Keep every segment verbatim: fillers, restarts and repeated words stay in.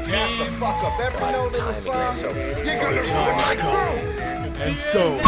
Back the fuck up. Every note in the song, you're gonna time has come. And so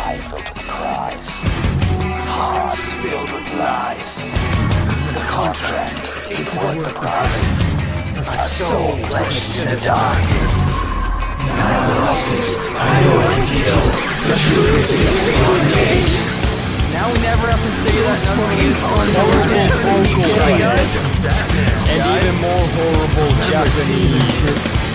filled with cries, hearts filled with lies. The contract is worth the price. A soul pledged to the darkness. I've lost it, I know I can kill. The truth is beyond the gates. Now we never have to say that fucking horrible guys. And even more horrible Japanese.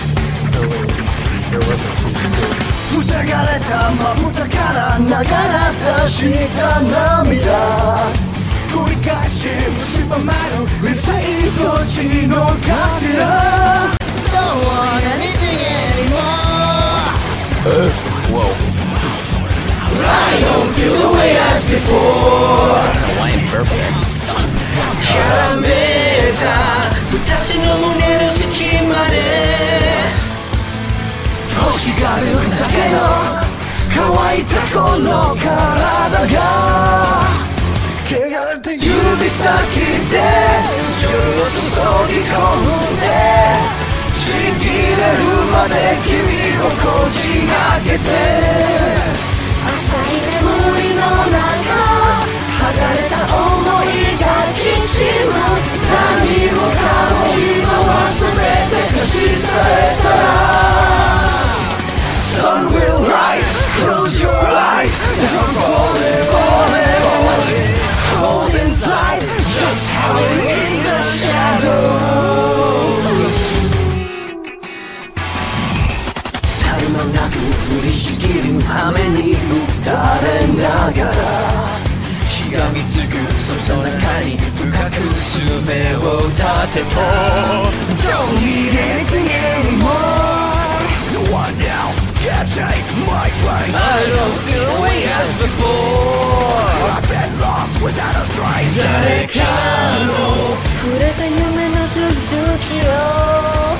塞がれたまぶたから流れ出した涙繰り返し蝕まれる未成命のかけら Don't want anything anymore Whoa. I don't feel the way as before Hawaiian perfect. 絡めた二つの胸の隙間で欲しがるだけの乾いたこの体が汚れた指先で夜を注ぎ込んでちぎれるまで君をこじ開けて浅い眠りの中離れた想い抱きしむ何もかも今は全て消し去れたらSun will rise, close your eyes Don't fall in, fall in, fall in Hold inside, just howling in the shadows 絶え間なく降りしきる雨に打たれながらしがみつくその中に深く爪を立てた Don't need anything anymore No one else can take my place I don't see the way as before I've been lost without a trace 誰かの触れた夢の続きを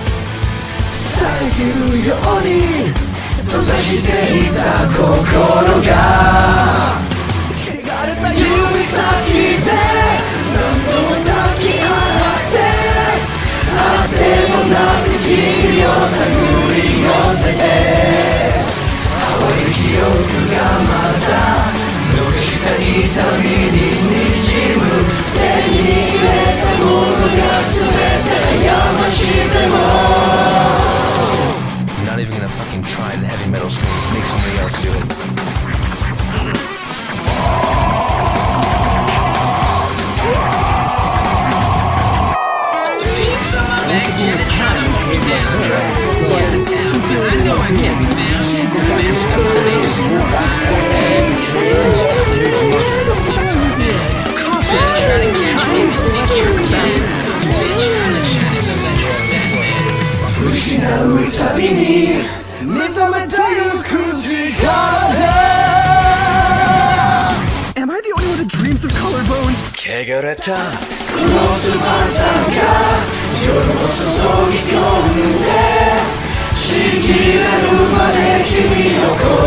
遮るように閉ざしていた心が汚れた指先で何度も抱き合ってあてもなく君を手繰り寄せて青い記憶がまた残した痛みに滲む手に入れたものが全て山地でも You're not even gonna fucking try the heavy metal screams. Make somebody else do it. Once upon a time, I hate myself, but since you're in love again, she'll go back to the place and his mother. Caution, trying to trick back. 失うたびに目覚めてゆく時間だ Am I the only one that dreams of collarbones? 汚れたこの翼が夜を注ぎ込んでちぎれるまで君を